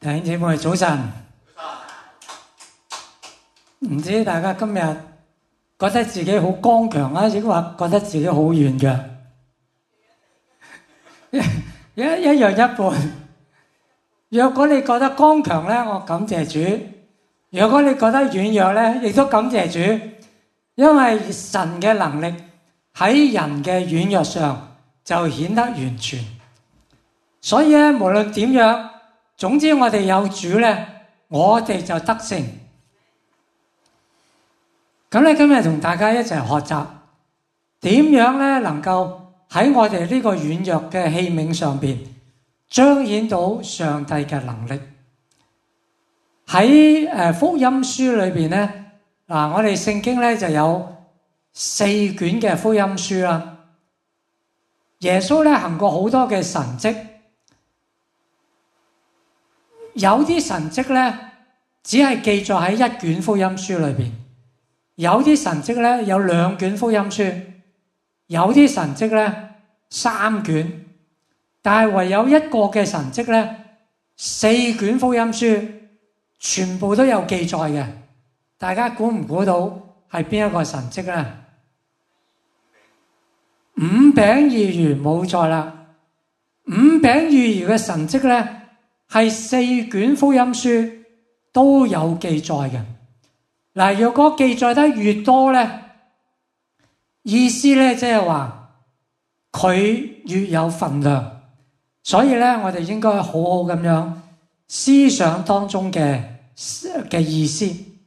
弟兄姊妹早晨，唔知大家今日覺得自己好剛強啊，抑或覺得自己好軟弱？一樣一半。若果你覺得剛強咧，我感謝主；如果你覺得軟弱咧，亦都感謝主，因為神嘅能力喺人嘅軟弱上就顯得完全。所以咧，無論點樣，總之我哋有主咧，我哋就得勝。咁咧，今日同大家一齊學習點樣咧，能夠喺我哋呢個軟弱嘅器皿上邊彰顯到上帝嘅能力。喺福音書裏邊咧，我哋聖經咧就有4卷嘅福音書啦。耶穌咧行過好多嘅神蹟，有啲神蹟咧只係記載喺1卷福音書裏邊，有啲神蹟咧有2卷福音書，有啲神蹟咧3卷，但係唯有一個嘅神蹟咧4卷福音書全部都有記載嘅。大家估唔估到係邊一個神蹟咧？5餅2魚冇錯啦。5餅2魚嘅神蹟咧係4卷福音書都有記載嘅。嗱，若果記載得越多咧，意思咧即係話佢越有份量。所以咧，我哋應該好好咁樣思想當中嘅意思。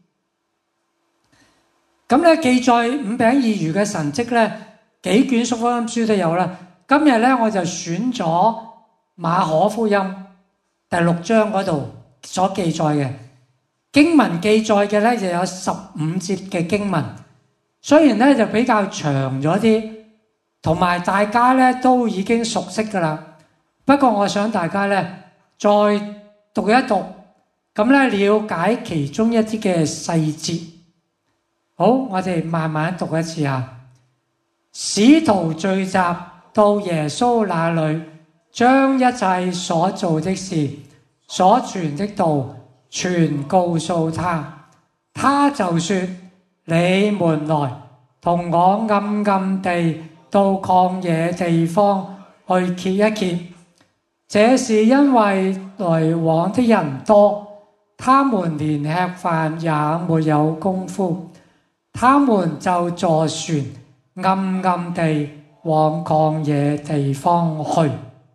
咁咧，記載5餅2魚嘅神蹟咧，幾卷福音書都有啦。今日咧，我就選咗馬可福音第6章嗰度所記載嘅經文，記載嘅咧就有15節嘅經文，雖然咧就比較長咗啲，同埋大家咧都已經熟悉噶啦。不過我想大家咧再讀一讀，咁咧了解其中一啲嘅細節。好，我哋慢慢讀一次啊。使徒聚集到耶穌那裡，將一切所做的事、所傳的道全告訴他。他就說：你們來同我暗暗地到曠野地方去歇一歇。這是因為來往的人多，他們連吃飯也沒有功夫，他們就坐船暗暗地往曠野地方去。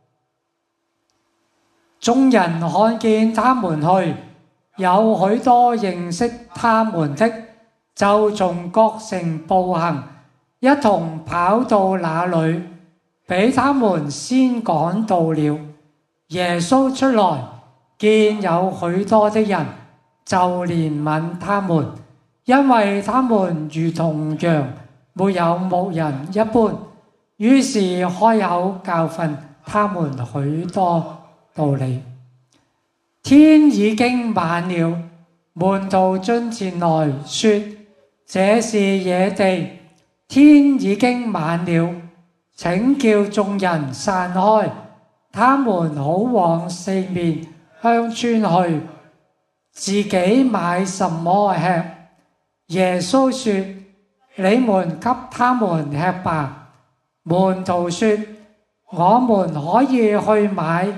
眾人看見他們去，有許多認識他們的，就從各城步行，一同跑到那裡，比他們先趕到了。耶穌出來，見有許多的人，就憐憫他們，因為他們如同羊沒有牧人一般，於是開口教訓他們許多道理。天已經晚了，門徒進前來說：這是野地，天已經晚了，請叫眾人散開，他們好往四面鄉村去，自己買什麼吃。耶穌說：你們給他們吃吧。門徒說：我們可以去買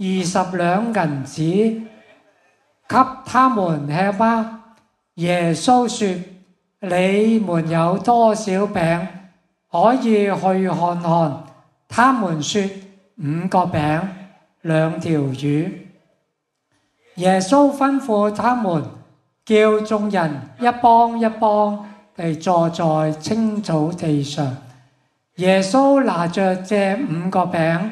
20兩銀子給他們吃嗎？耶穌說：你們有多少餅？可以去看看。他們說：5個餅2條魚。耶穌吩咐他們，叫眾人一幫一幫地坐在青草地上。耶穌拿着這5個餅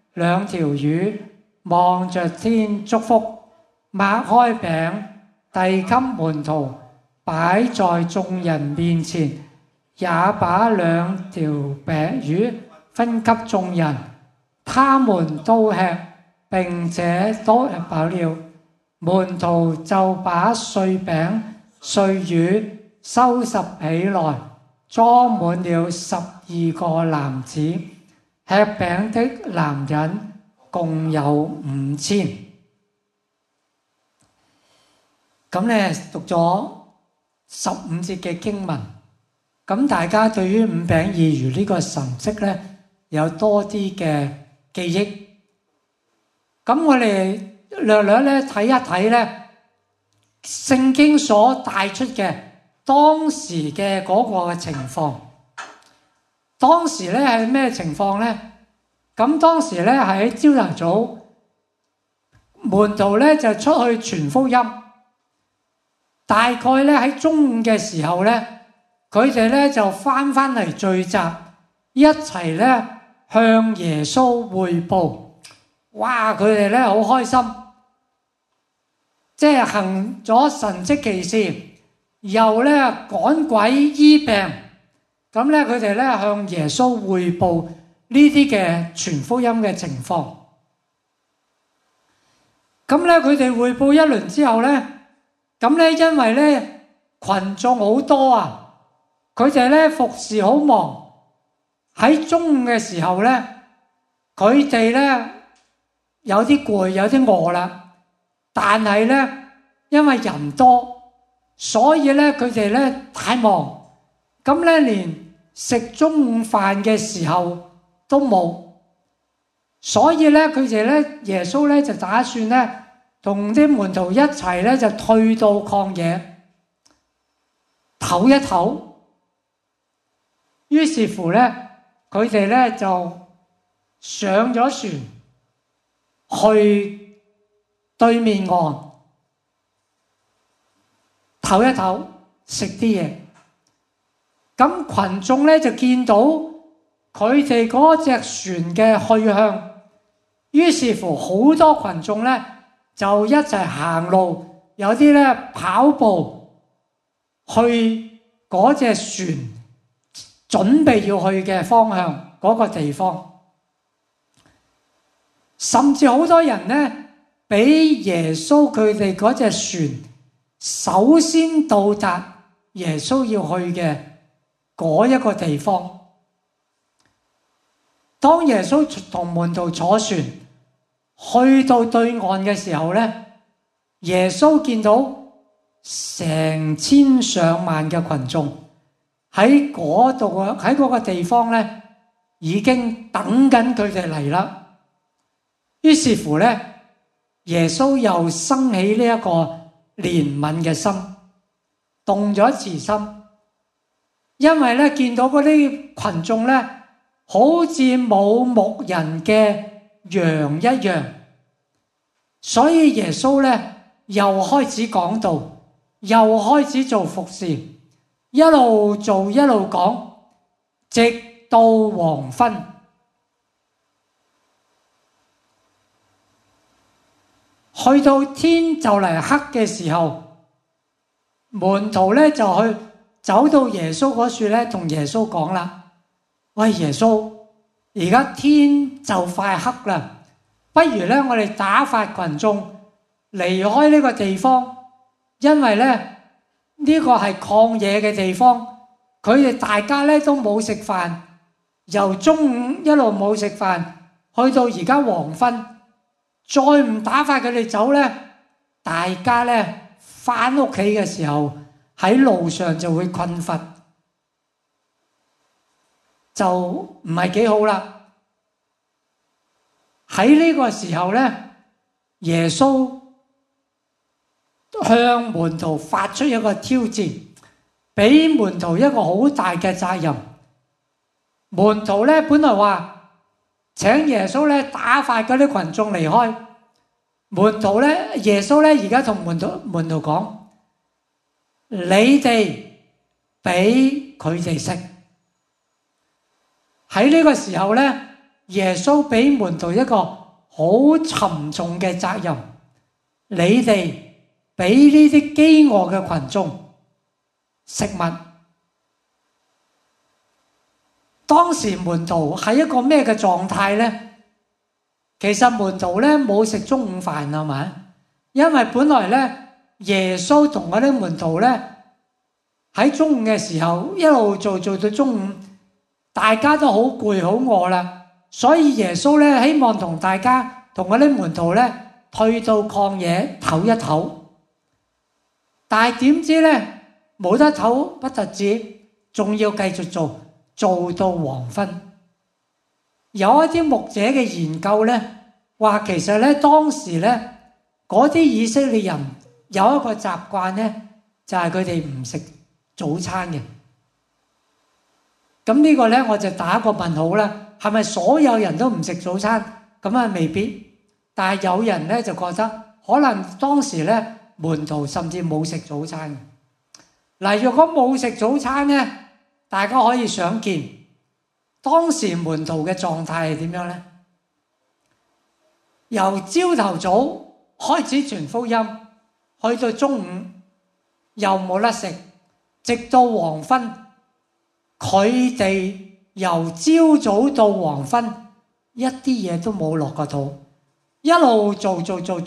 2條魚，望着天祝福，擘開餅，遞給門徒，擺在眾人面前，也把2條魚分給眾人。他們都吃，並且都吃飽了。門徒就把碎餅碎魚收拾起來，裝滿了12個籃子。吃餅的男人共有5000。 咁咧讀咗15節嘅經文，咁大家對於五餅二魚呢個神蹟咧有多啲嘅記憶。咁我哋略略咧睇一睇咧聖經所帶出嘅當時嘅嗰個嘅情況。當時咧係咩情況咧？咁當時咧係喺朝頭早，門徒咧就出去傳福音。大概咧喺中午嘅時候咧，佢哋咧就翻嚟聚集，一齊咧向耶穌匯報。哇！佢哋咧好開心，即係行咗神蹟奇事，又咧趕鬼醫病。咁咧佢哋咧向耶穌匯報呢啲嘅傳福音嘅情況。咁咧佢哋匯報一輪之後咧，咁咧因為咧群眾好多啊，佢哋咧服侍好忙。喺中午嘅時候咧，佢哋咧有啲攰，有啲餓啦。但係咧因為人多，所以咧佢哋咧太忙，咁咧連食中午飯嘅時候都冇。所以咧佢哋咧耶穌咧就打算咧同啲門徒一齊咧就退到曠野唞一唞。於是乎咧佢哋咧就上咗船去對面岸唞一唞，食啲嘢。咁群眾咧就見到佢哋嗰隻船嘅去向，於是乎好多群眾咧就一齊行路，有啲咧跑步去嗰隻船準備要去嘅方向嗰個地方。甚至好多人咧比耶穌佢哋嗰隻船首先到達耶穌要去嘅嗰一個地方。當耶穌同門徒坐船去到對岸嘅時候咧，耶穌見到成千上萬嘅群眾喺嗰度，喺嗰個地方咧已經等緊佢哋嚟啦。於是乎咧，耶穌又生起呢一個憐憫嘅心，動咗慈心，因為咧見到嗰啲群眾咧好似冇牧人嘅羊一樣，所以耶穌咧又開始講道，又開始做服侍，一路做一路講，直到黃昏。去到天就嚟黑嘅時候，門徒咧就去走到耶穌嗰處咧，同耶穌講啦：喂，耶穌，而家天就快黑啦，不如咧我哋打發群眾離開呢個地方，因為咧呢個係曠野嘅地方，佢哋大家咧都冇食飯，由中午一路冇食飯，去到而家黃昏。再唔打發佢哋走咧，大家咧翻屋企嘅時候喺路上就會困乏，就唔係幾好啦。喺呢個時候咧，耶穌向門徒發出一個挑戰，俾門徒一個好大嘅責任。門徒咧本來話請耶穌咧打發嗰啲群眾離開，門徒咧耶穌咧而家同門徒講：你哋俾佢哋食。喺呢個時候咧，耶穌俾門徒一個好沉重嘅責任，你哋俾呢啲飢餓嘅群眾食物。當時門徒係一個咩嘅狀態呢？其實門徒咧冇食中午飯係咪？因為本來咧耶穌同嗰啲門徒咧喺中午嘅時候一路做到中午，大家都好攰好餓啦，所以耶穌咧希望同大家同嗰啲門徒咧退到曠野唞一唞。 但係點知咧冇得唞不特止，仲要繼續做到黃昏。有一啲牧者嘅研究咧，話其實咧當時咧嗰啲以色列人有一個習慣咧，就係佢哋唔食早餐嘅。咁呢個咧我就打一個問號啦，係咪所有人都唔食早餐？咁啊未必，但係有人咧就覺得可能當時咧門徒甚至冇食早餐。嗱，若果冇食早餐咧，大家可以想見當時門徒嘅狀態係點樣咧？由朝頭早開始傳福音，去到中午又冇得食，直到黃昏，佢哋由朝早到黃昏一啲嘢都冇落個肚，一路做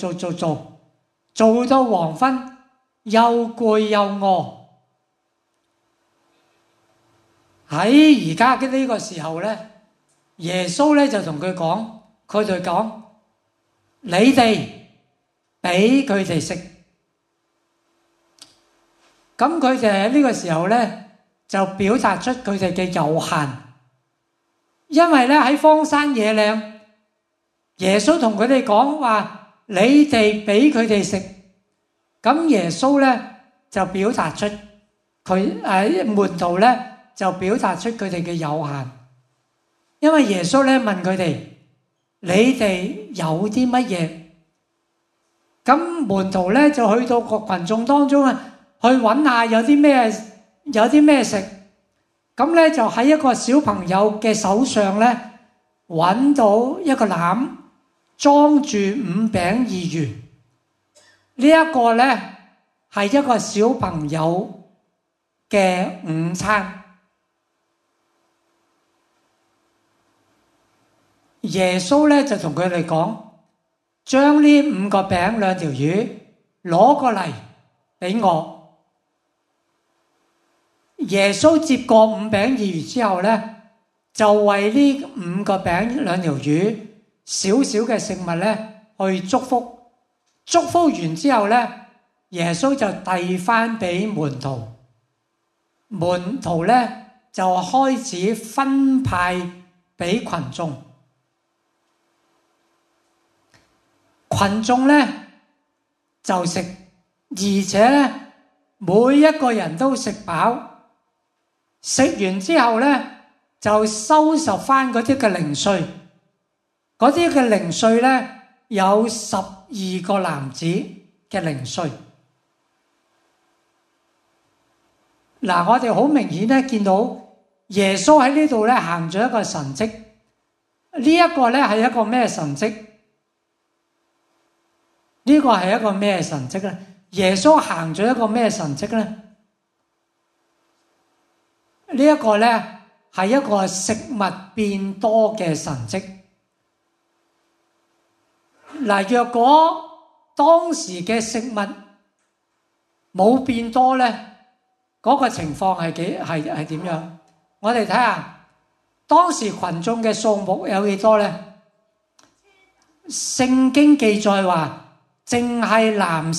到黃昏，又攰又餓。喺而家嘅呢個時候咧，耶穌咧就同佢講，你哋俾佢哋食。咁佢哋喺呢個時候咧就表達出佢哋嘅有限，因為咧喺荒山野嶺，耶穌同佢哋講話，你哋俾佢哋食。咁耶穌咧就表達出佢門徒咧就表達出佢哋嘅有限，因為耶穌咧問佢哋：你哋有啲乜嘢？咁門徒咧就去到個群眾當中啊，去揾下有啲咩食。咁咧就喺一個小朋友嘅手上咧揾到一個籃，裝住5餅2魚。呢一個咧係一個小朋友嘅午餐。耶穌咧就同佢哋講，將呢5個餅2條魚攞過嚟俾我。耶穌接過5餅2魚之後咧，就為呢5個餅2條魚少少嘅食物咧去祝福。祝福完之後咧，耶穌就遞翻俾門徒，門徒咧就開始分派俾群眾。群眾咧就食，而且咧每一個人都食飽。食完之後咧就收拾翻嗰啲嘅零碎，嗰啲嘅零碎咧有12個男子嘅零碎。嗱，我哋好明顯咧見到耶穌喺呢度咧行咗一個神蹟。呢一個咧係一個咩神蹟？呢個係一個咩神蹟咧？耶穌行咗一個咩神蹟咧？呢一個咧係一個食物變多嘅神蹟。嗱，若果當時嘅食物冇變多咧，嗰個情況係點樣？我哋睇下當時群眾嘅數目有幾多咧？聖經記載話，淨係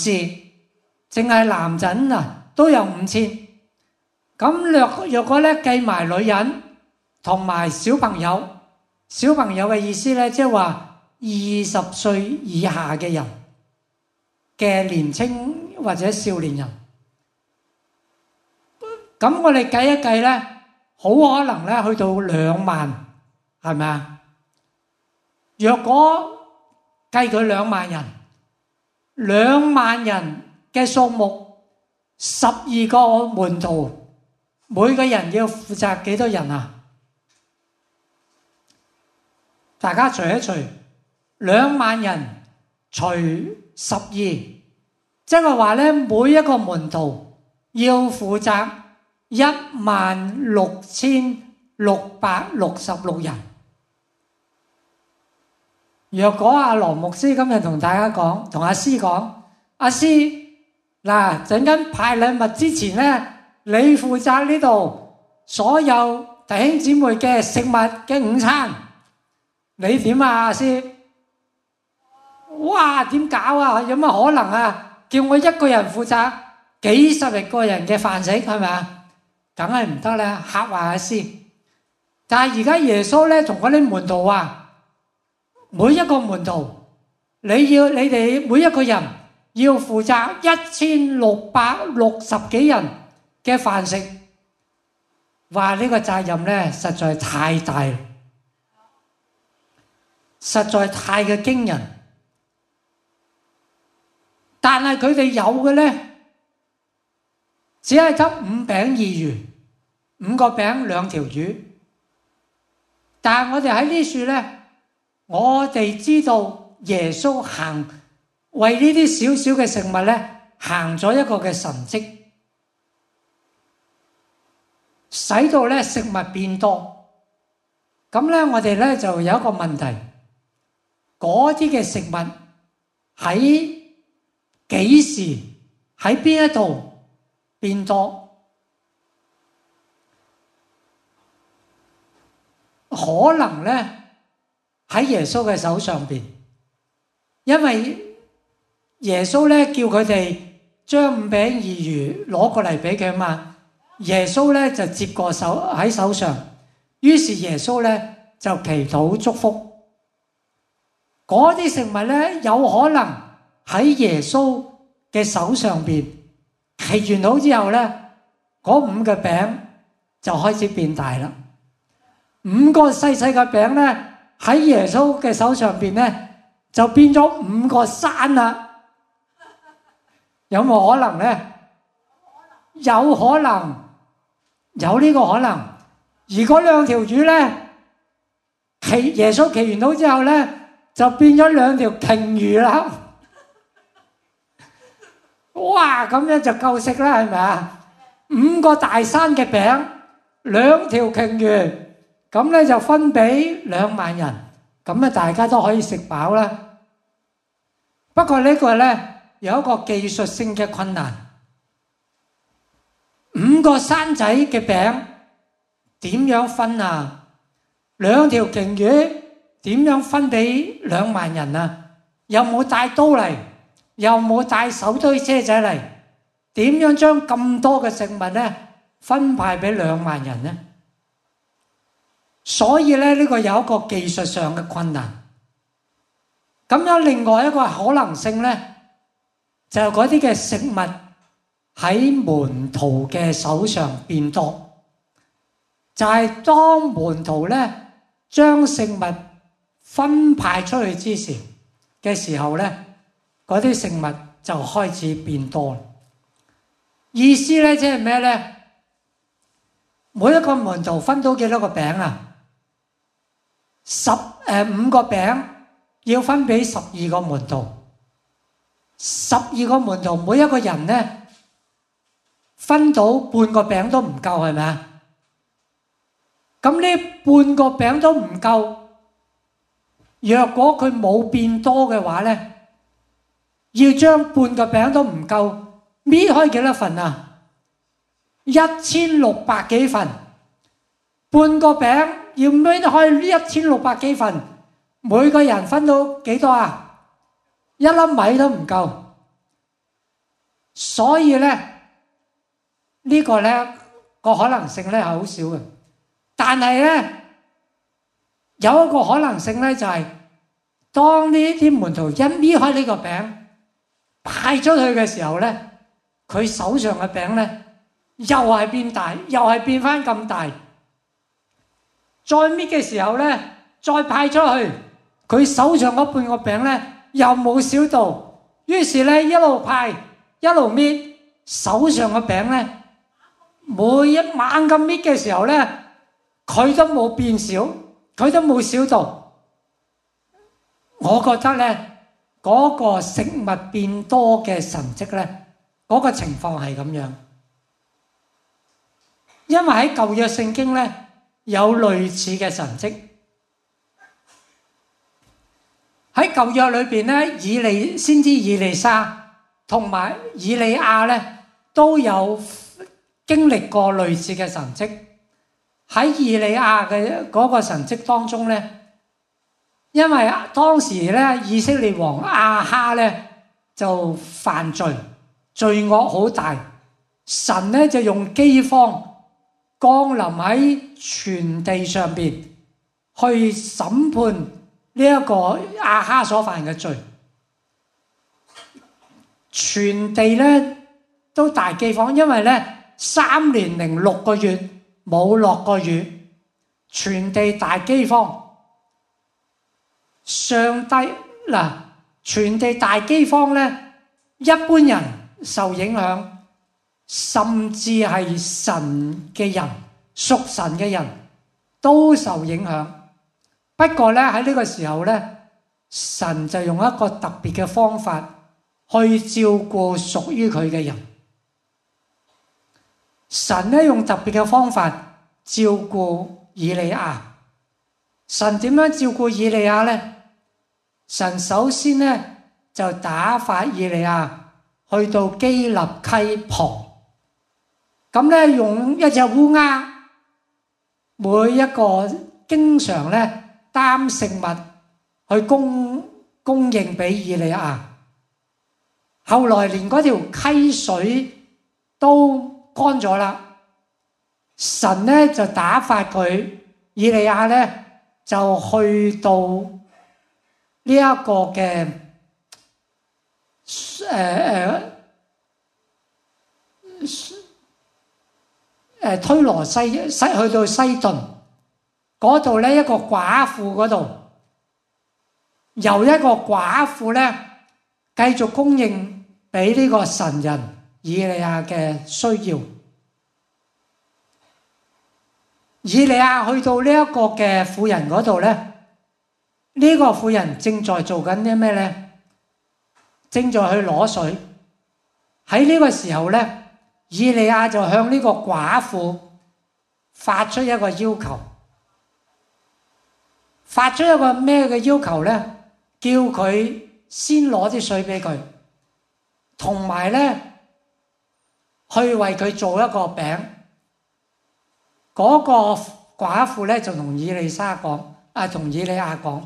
男人啊都有5000。咁若果咧計埋女人同埋小朋友，小朋友嘅意思咧，即係話20歲以下嘅人嘅年青或者少年人。咁我哋計一計咧，好可能咧去到2萬，係咪啊？若果計佢2萬人，2萬人嘅數目，12個門徒。每個人要負責幾多人啊？大家除一除，2萬人除12，即係話咧，每一個門徒要負責16,666人。若果阿羅牧師今日同大家講，同阿師講，阿師嗱，陣間派禮物之前咧，你負責呢度所有弟兄姊妹嘅食物嘅午餐，你點啊，阿師？哇，點搞啊？有乜可能啊？叫我一個人負責幾十個人嘅飯食，係咪啊？梗係唔得啦，嚇壞一思。但係而家耶穌咧同嗰啲門徒話，每一個門徒，你哋每一個人要負責1660幾人嘅飯食。話呢個責任咧實在太大，實在太嘅驚人。但係佢哋有嘅咧，只係得5餅2魚，5個餅2條魚。但係我哋喺呢處咧，我哋知道耶穌為呢啲少少嘅食物咧，行咗一個嘅神蹟，使到咧食物變多。咁咧我哋咧就有一個問題，嗰啲嘅食物喺幾時喺邊一度變多？可能咧喺耶穌嘅手上邊，因為耶穌咧叫佢哋將5餅2魚攞過嚟俾佢嘛。耶穌咧就接過喺手上，於是耶穌咧就祈禱祝福。嗰啲食物咧有可能喺耶穌嘅手上邊祈完禱之後咧，嗰5個餅就開始變大啦。5個細細嘅餅咧喺耶穌嘅手上邊咧就變咗5個山啦。有冇可能咧？有可能。有呢個可能，而嗰2條魚咧，耶穌祈完禱之後咧，就變咗2條鯨魚啦。哇！咁樣就夠食啦，係咪啊？5個大山嘅餅，2條鯨魚，咁咧就分俾2萬人，咁咧大家都可以食飽啦。不過呢個咧有一個技術性嘅困難。5個山仔嘅餅點樣分啊？2條鯨魚點樣分俾2萬人啊？又冇帶刀嚟，又冇帶手推車仔嚟，點樣將咁多嘅食物咧分派俾2萬人呢？所以咧呢個有一個技術上嘅困難。咁樣另外一個可能性咧，就係嗰啲嘅食物喺門徒嘅手上變多，就係當門徒咧將食物分派出去之前嘅時候咧，嗰啲食物就開始變多。意思咧即係咩咧？每一個門徒分到幾多個餅啊？5個餅要分俾12個門徒，12個門徒每一個人咧分到半個餅都唔夠，係咪啊？咁呢半個餅都唔夠，若果佢冇變多嘅話咧，要將半個餅都唔夠，搣開幾多份啊？1600幾份，半個餅要搣開1600幾份，每個人分到幾多啊？1粒米都唔夠，所以咧。呢個咧個可能性咧係好少嘅，但係咧有一個可能性咧就係當呢啲門徒一搣開呢個餅派出去嘅時候咧，佢手上嘅餅咧又係變大，又係變翻咁大。再搣嘅時候咧，再派出去，佢手上嗰半個餅咧又冇少到，於是咧一路派一路搣，手上嘅餅咧。每一晚咁搣嘅時候咧，佢都冇變少，佢都冇少到。我覺得咧，嗰個食物變多嘅神蹟咧，嗰個情況係咁樣。因為喺舊約聖經咧有類似嘅神蹟。喺舊約裏邊咧，先知以利沙同埋以利亞咧都有經歷過類似嘅神蹟。喺以利亞嘅嗰個神蹟當中咧，因為當時咧以色列王亞哈咧就犯罪，罪惡好大， 神咧就用饑荒降臨喺全地上邊，去審判呢一個亞哈所犯嘅罪。全地咧都大饑荒，因為咧3年零6個月冇落過雨，全地大饑荒。上帝嗱，全地大饑荒咧，一般人受影響，甚至係神嘅人、屬神嘅人都受影響。不過咧喺呢個時候咧，神就用一個特別嘅方法去照顧屬於佢嘅人。神咧用特別嘅方法照顧以利亞。神點樣照顧以利亞呢？神首先咧就打發以利亞去到基立溪旁，咁咧用一隻烏鴉，每一個經常咧擔食物去供應俾以利亞。後來連嗰條溪水都乾咗啦，神咧就打發佢，以利亞咧就去到呢一個嘅推羅西去到西頓嗰度咧，一個寡婦嗰度，由一個寡婦咧繼續供應俾呢個神人以利亞嘅需要。以利亞去到呢一個嘅婦人嗰度咧，呢個婦人正在做緊啲咩咧？正在去攞水。喺呢個時候咧，以利亞就向呢個寡婦發出一個要求。發出一個咩嘅要求咧？叫佢先攞啲水俾佢，同埋咧去為佢做一個餅。嗰個寡婦咧就同以利亞講，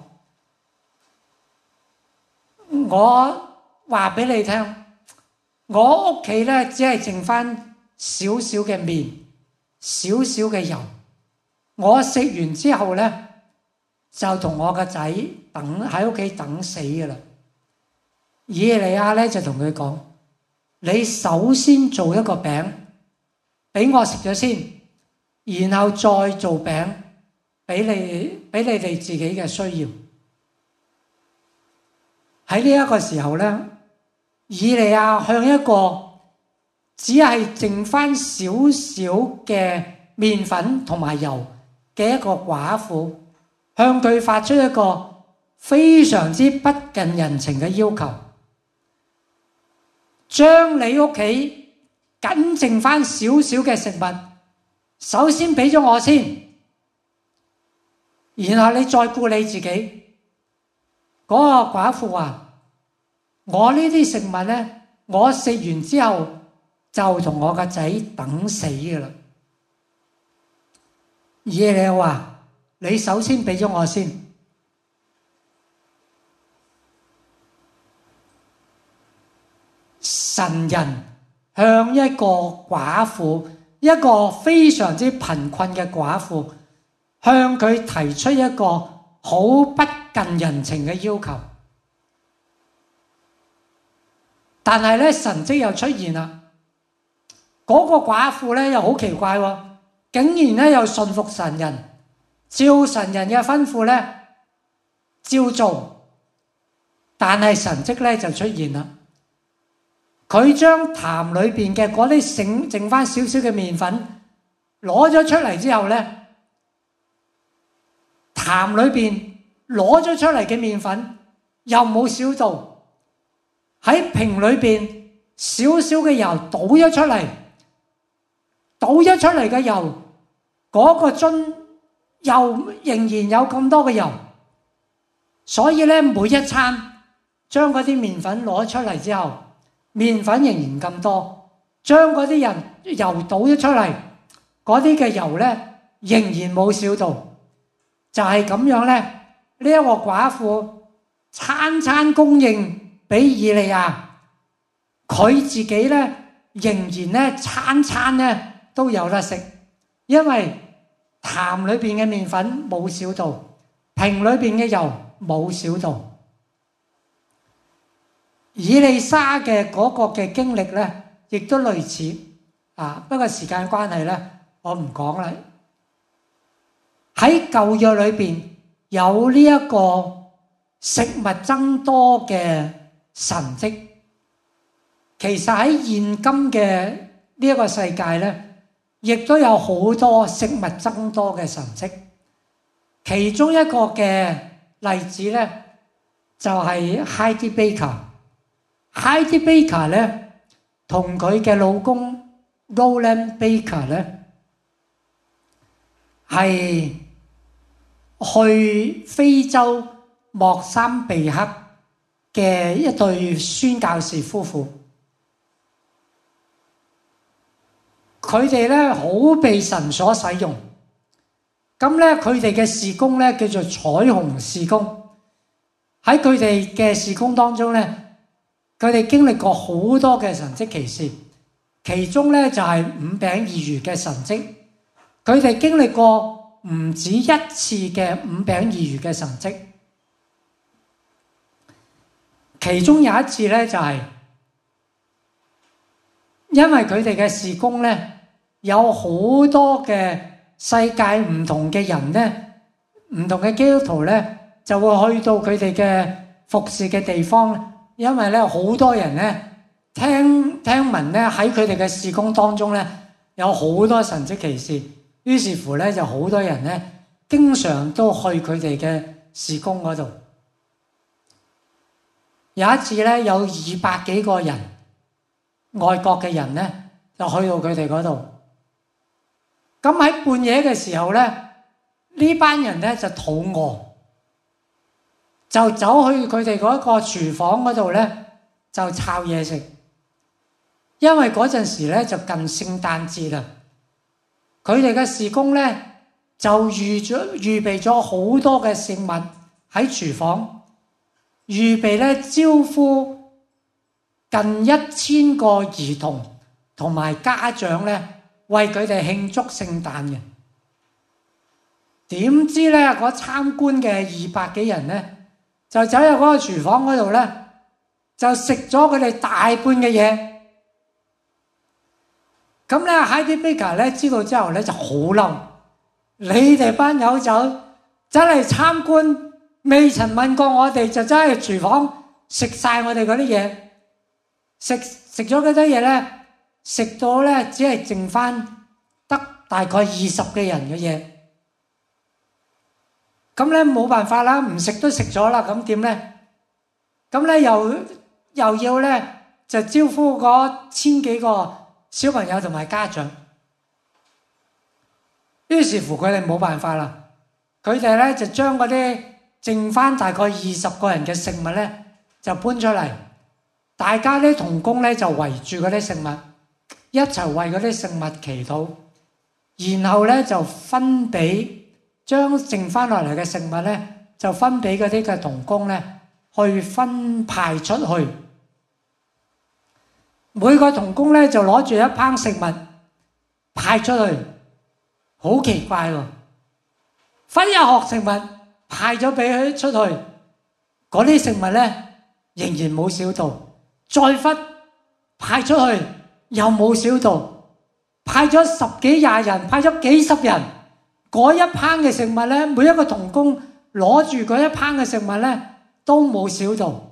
我話俾你聽，我屋企咧只係剩翻少少嘅麵，少少嘅油。我食完之後咧，就同我個仔喺屋企等死噶啦。以利亞咧就同佢講：你首先做一個餅俾我食咗先，然後再做餅俾你哋自己嘅需要。喺呢一個時候咧，以利亞向一個只係剩翻少少嘅麵粉同埋油嘅一個寡婦，向佢發出一個非常之不近人情嘅要求，將你屋企僅剩翻少少嘅食物首先俾咗我先，然後你再顧你自己。嗰個寡婦話：我呢啲食物咧，我食完之後就同我個仔等死噶啦。以利亞話：你首先俾咗我先。神人向一個寡婦，一個非常之貧困嘅寡婦，向佢提出一個好不近人情嘅要求。但係咧，神蹟又出現啦。嗰個寡婦咧又好奇怪喎，竟然咧又順服神人，照神人嘅吩咐咧照做。但係神蹟咧就出現啦。佢將壇裏邊嘅嗰啲剩翻少少嘅麵粉攞咗出嚟之後咧，壇裏邊攞咗出嚟嘅麵粉又冇少到。喺瓶裏邊少少嘅油倒咗出嚟，倒咗出嚟嘅油，嗰個樽又仍然有咁多嘅油，所以咧每一餐將嗰啲麵粉攞出嚟之後，麵粉仍然咁多，將嗰啲油倒咗出嚟，嗰啲嘅油咧仍然冇少到，就係咁樣咧。呢一個寡婦餐餐供應俾以利亞，佢自己咧仍然咧餐餐咧都有得食，因為壇裏邊嘅麵粉冇少到，瓶裏邊嘅油冇少到。以利沙嘅嗰個嘅經歷咧，亦都類似啊。不過時間關係咧，我唔講啦。喺舊約裏邊有呢一個食物增多嘅神蹟，其實喺現今嘅呢一個世界咧，亦都有好多食物增多嘅神蹟。其中一個嘅例子咧，就係 Heidi Baker。Heidi Baker 咧，同佢嘅老公 Roland Baker 咧，係去非洲莫桑比克嘅一對宣教士夫婦。佢哋咧好被神所使用，咁咧佢哋嘅事工咧叫做彩虹事工。喺佢哋嘅事工當中咧，佢哋經歷過好多嘅神蹟奇事，其中咧就係5餅2魚嘅神蹟。佢哋經歷過唔止一次嘅5餅2魚嘅神蹟，其中有一次咧就係因為佢哋嘅事工咧，有好多嘅世界唔同嘅人咧，唔同嘅基督徒咧，就會去到佢哋嘅服侍嘅地方。因為咧好多人咧聽聞咧喺佢哋嘅事工當中咧有好多神蹟奇事，於是乎咧就好多人咧經常都去佢哋嘅事工嗰度。有一次咧有200幾個人外國嘅人咧就去到佢哋嗰度。咁喺半夜嘅時候咧，呢班人咧就肚餓，就走去佢哋嗰個廚房嗰度咧就抄嘢食。因為嗰陣時咧就近聖誕節啦，佢哋嘅事工咧就預備咗好多嘅食物喺廚房，預備咧招呼近1000個兒童同埋家長咧為佢哋慶祝聖誕嘅。點知咧嗰參觀嘅200幾人咧就走入嗰個廚房嗰度咧，就食咗佢哋大半嘅嘢。咁咧 Heidi Baker 咧知道之後咧就好嬲，你哋班友走真係參觀，未曾問過我哋就走去廚房食晒我哋嗰啲嘢，食咗嗰啲嘢咧，食到咧只係剩翻得大概20個人嘅嘢。咁咧冇辦法啦，唔食都食咗啦，咁點咧？咁咧又要咧就招呼嗰1000幾個小朋友同埋家長。於是乎佢哋冇辦法啦，佢哋咧就將嗰啲剩翻大概20個人嘅食物咧就搬出嚟，大家啲同工咧就圍住嗰啲食物，一齊為嗰啲食物祈禱，然後咧就分俾將剩翻落嚟嘅食物咧就分俾嗰啲嘅同工咧去分派出去。每個同工咧就攞住一烹食物派出去，好奇怪喎！分一盒食物派咗俾佢出去，嗰啲食物咧仍然冇少到，再分派出去又冇少到，派咗10幾20人，派咗幾十人，嗰一烹嘅食物咧，每一個同工攞住嗰一烹嘅食物咧都冇少到。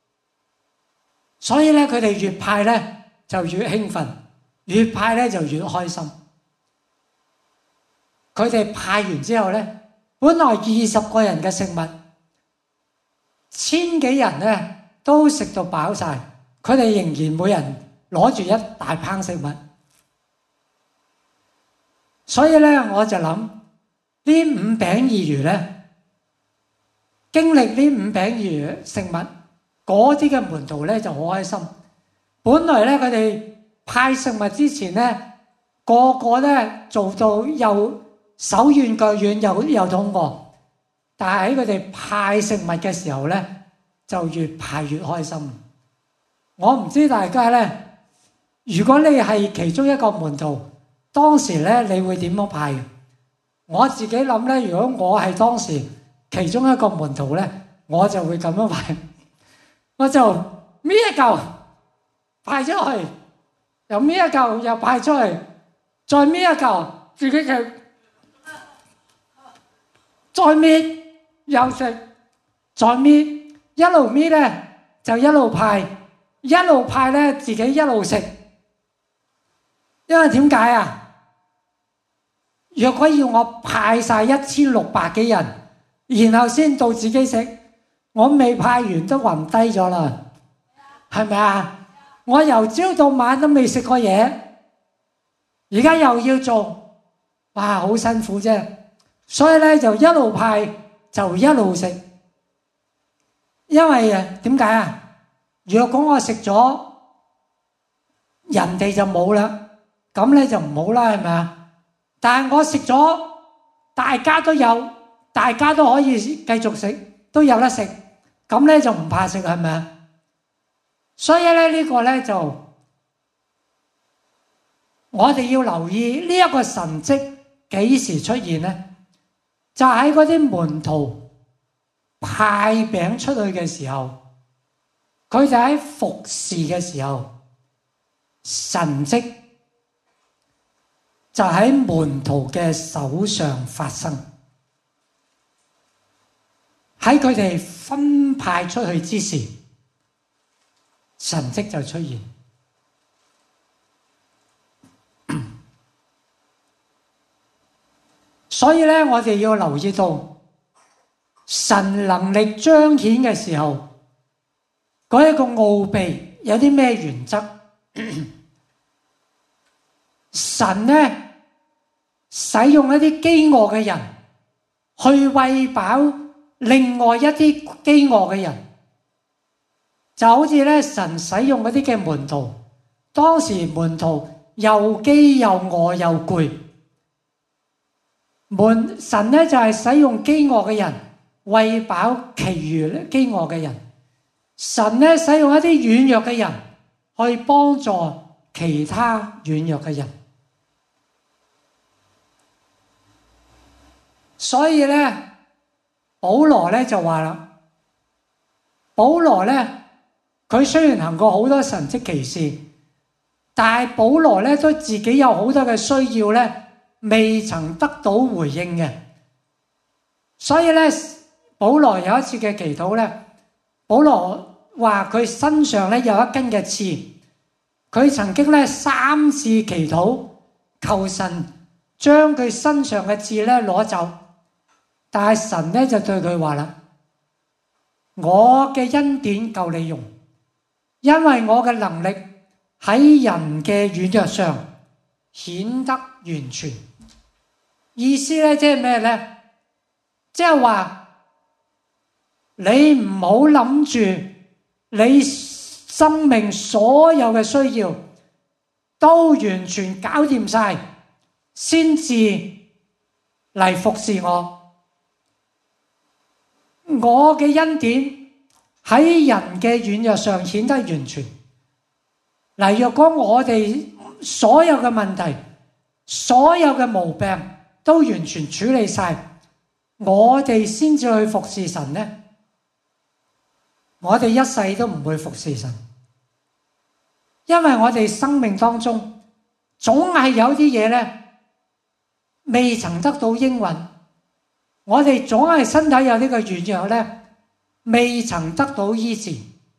所以咧，佢哋越派咧就越興奮，越派咧就越開心。佢哋派完之後咧，本來20個人嘅食物，1000幾人咧都食到飽晒，佢哋仍然每人攞住一大烹食物。所以咧，我就諗呢5餅2魚咧，經歷呢5餅2魚食物。嗰啲嘅門徒咧就好開心。本來咧佢哋派食物之前咧，個個咧做到又手軟腳軟，又肚餓。但係喺佢哋派食物嘅時候咧，就越派越開心。我唔知大家咧， 如果你係其中一個門徒，當時咧你會點樣派嘅？我自己諗咧，如果我係當時其中一個門徒咧，我就會咁樣派，我就搣一嚿派出去，又搣一嚿又派出去，再搣一嚿自己食，再搣又食，再搣，一路搣咧就一路派，一路派咧自己一路食。因為點解啊？若果要我派晒1600幾人，然後先到自己食，我未派完都暈低咗啦，係咪啊？我由朝到晚都未食過嘢，而家又要做，哇，好辛苦啫。所以咧就一路派就一路食，因為點解啊？若果我食咗，人哋就冇啦。咁咧就唔好啦，係咪啊？但係我食咗，大家都有，大家都可以繼續食，都有得食，咁咧就唔怕食，係咪啊？所以咧呢個咧就我哋要留意呢一個神蹟幾時出現咧？就喺嗰啲門徒派餅出去嘅時候，佢就喺服侍嘅時候，神蹟就喺門徒嘅手上發生，喺佢哋分派出去之時，神蹟就出現。所以咧，我哋要留意到神能力彰顯嘅時候，嗰一個奧秘有啲咩原則？神咧使用一啲飢餓嘅人去餵飽另外一啲飢餓嘅人，就好似咧神使用嗰啲嘅門徒，當時門徒又飢又餓又攰，神咧就係使用飢餓嘅人餵飽其餘飢餓嘅人，神咧使用一啲軟弱嘅人去幫助其他軟弱嘅人。所以咧，保羅咧就話啦，保羅咧佢雖然行過好多神蹟奇事，但係保羅咧都自己有好多嘅需要咧，未曾得到回應嘅。所以咧，保羅有一次嘅祈禱咧，保羅話佢身上咧有一根嘅刺，佢曾經咧3次祈禱求神將佢身上嘅刺咧攞走。但係神咧就對佢話啦，我嘅恩典夠你用，因為我嘅能力喺人嘅軟弱上顯得完全。意思咧即係咩咧？即係話你唔好諗住你生命所有嘅需要都完全搞掂晒先至嚟服侍我。我嘅恩典喺人嘅軟弱上顯得完全。嗱，若果我哋所有嘅問題、所有嘅毛病都完全處理晒，我哋先至去服侍神呢，我哋一世都唔會服侍神，因為我哋生命當中總係有啲嘢咧未曾得到應允。我哋總係身體有呢個軟弱咧，未曾得到醫治，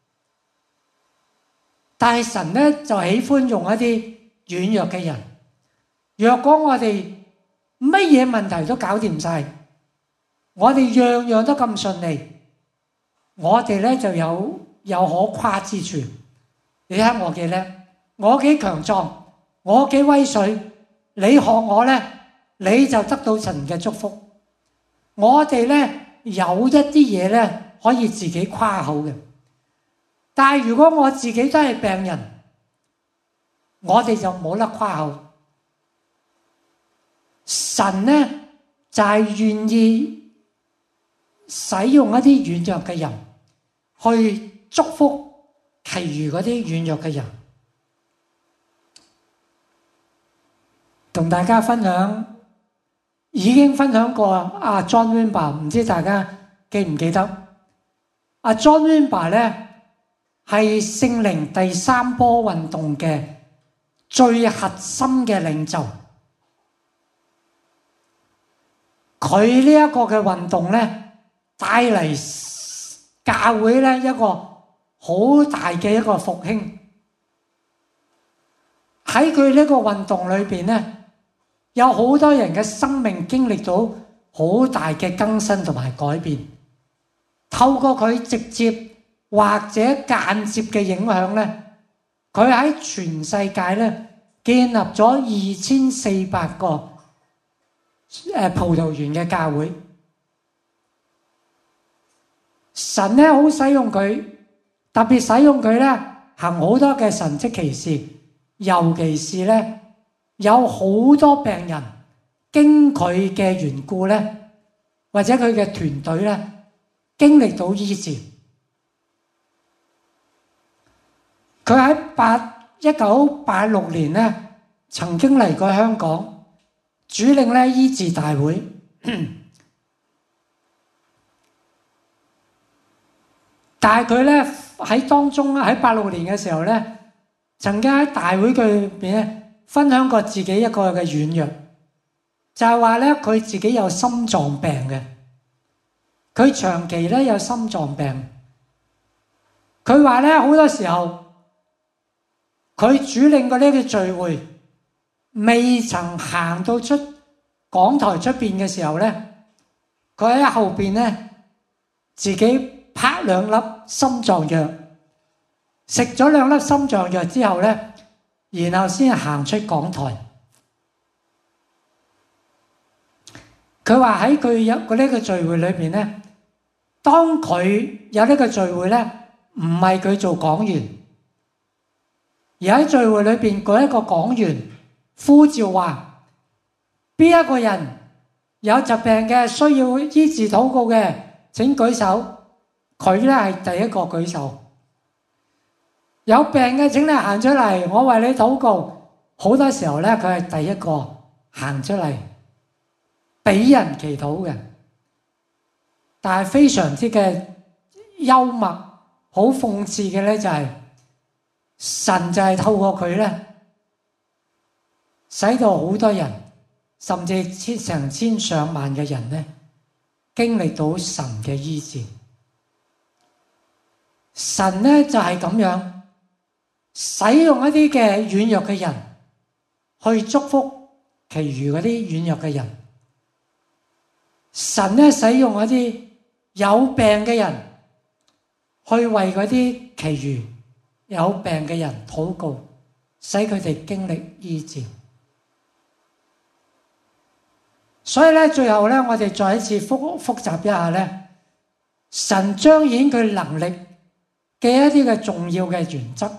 但係神咧就喜歡用一啲軟弱嘅人。若果我哋乜嘢問題都搞掂晒，我哋樣樣都咁順利，我哋咧就有可誇之處。你睇我幾叻，我幾強壯，我幾威水，你學我咧，你就得到神嘅祝福。我哋咧有一啲嘢咧可以自己誇口嘅，但係如果我自己都係病人，我哋就冇得誇口。神咧就係願意使用一啲軟弱嘅人去祝福其餘嗰啲軟弱嘅人。 同大家分享，已經分享過阿 John Wimber， 唔知大家記唔記得？阿 John Wimber 咧係聖靈第三波運動嘅最核心嘅領袖。佢呢一個嘅運動咧，帶嚟教會咧一個好大嘅一個復興。喺佢呢個運動裏邊咧，有好多人嘅生命經歷到好大嘅更新同埋改變。透過佢直接或者間接嘅影響咧，佢喺全世界咧建立咗2400個葡萄園嘅教會。神咧好使用佢，特別使用佢咧行好多嘅神蹟奇事，尤其是咧有好多病人經佢嘅緣故咧，或者佢嘅團隊咧經歷到醫治。佢喺1986年咧曾經嚟過香港主領咧醫治大會。但係佢咧喺當中喺86年嘅時候咧，曾經喺大會裏邊咧分享過自己一個嘅軟弱，就係話咧佢自己有心臟病嘅，佢長期咧有心臟病。佢話咧好多時候佢主領過呢個聚會，未曾行到出講台出邊嘅時候咧，佢喺後邊咧自己拍2粒心臟藥，食咗2粒心臟藥之後咧，然後先行出講台。佢話喺佢有呢個聚會裏邊咧，當佢有呢個聚會咧，唔係佢做講員，而喺聚會裏邊嗰一個講員呼召話：邊一個人有疾病嘅需要醫治禱告嘅，請舉手。佢咧係第一個舉手。有病嘅請你行出嚟，我為你禱告。好多時候咧，佢係第一個行出嚟俾人祈禱嘅。但係非常之嘅幽默，好諷刺嘅咧就係神就係透過佢咧，使到好多人，甚至成千上萬嘅人咧，經歷到神嘅醫治。神咧就係咁樣使用一啲嘅軟弱嘅人去祝福其餘嗰啲軟弱嘅人。神咧使用一啲有病嘅人去為嗰啲其餘有病嘅人禱告，使佢哋經歷醫治。所以咧最後咧我哋再一次複習一下咧，神彰顯佢能力嘅一啲嘅重要嘅原則。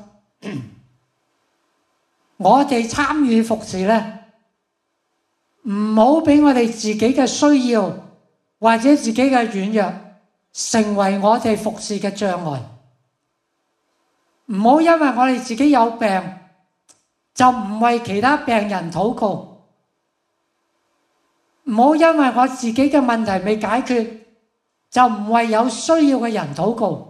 我哋參與服侍咧，唔好俾我哋自己嘅需要或者自己嘅軟弱成為我哋服侍嘅障礙。唔好因為我哋自己有病就唔為其他病人禱告。唔好因為我自己嘅問題未解決就唔為有需要嘅人禱告。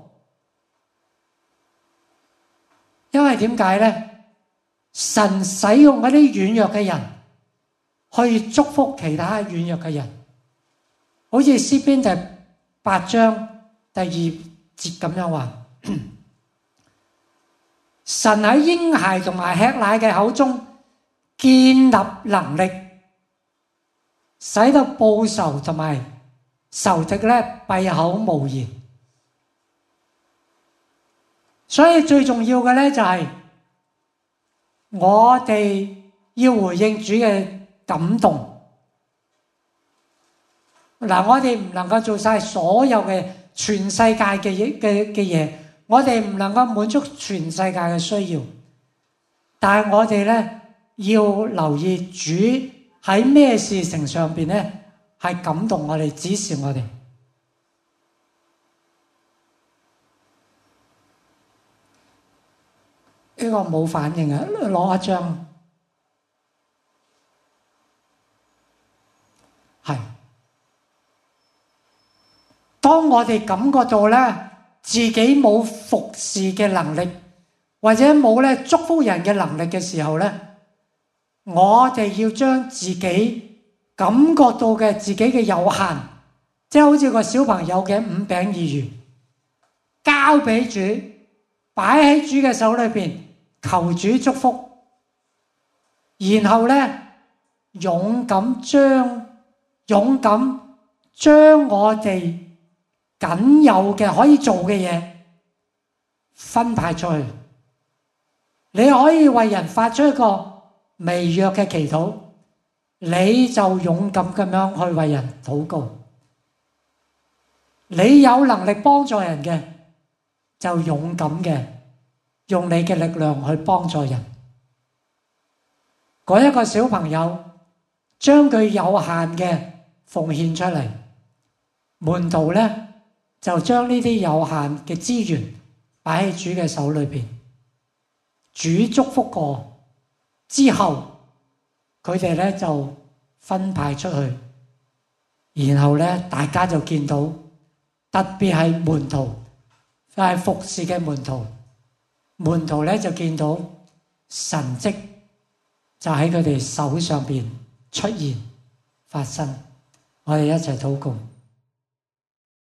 因為點解咧？神使用嗰啲軟弱嘅人去祝福其他軟弱嘅人，好似詩篇第8章第2節咁樣話：神喺嬰孩同埋吃奶嘅口中建立能力，使到報仇同埋仇敵咧閉口無言。所以最重要嘅咧就係我哋要回應主嘅感動。嗱，我哋唔能夠做晒所有嘅全世界嘅嘢，我哋唔能夠滿足全世界嘅需要，但係我哋咧要留意主喺咩事情上邊咧係感動我哋，指示我哋。呢個冇反應啊！攞一張。 係。當我哋感覺到咧自己冇服侍嘅能力，或者冇咧祝福人嘅能力嘅時候咧，我哋要將自己感覺到嘅自己嘅有限，即係好似個小朋友嘅5餅2魚，交俾主，擺喺主嘅手裏邊，求主祝福，然後咧勇敢將我哋僅有嘅可以做嘅嘢分派出去。你可以為人發出一個微弱嘅祈禱，你就勇敢咁樣去為人禱告。你有能力幫助人嘅，就勇敢嘅用你嘅力量去幫助人。嗰一個小朋友將佢有限嘅奉獻出嚟，門徒咧就將呢啲有限嘅資源擺喺主嘅手裏邊。主祝福過之後，佢哋咧就分派出去，然後咧大家就見到，特別係門徒，係服侍嘅門徒咧就見到神蹟就喺佢哋手上邊出現發生。我哋一齊禱告。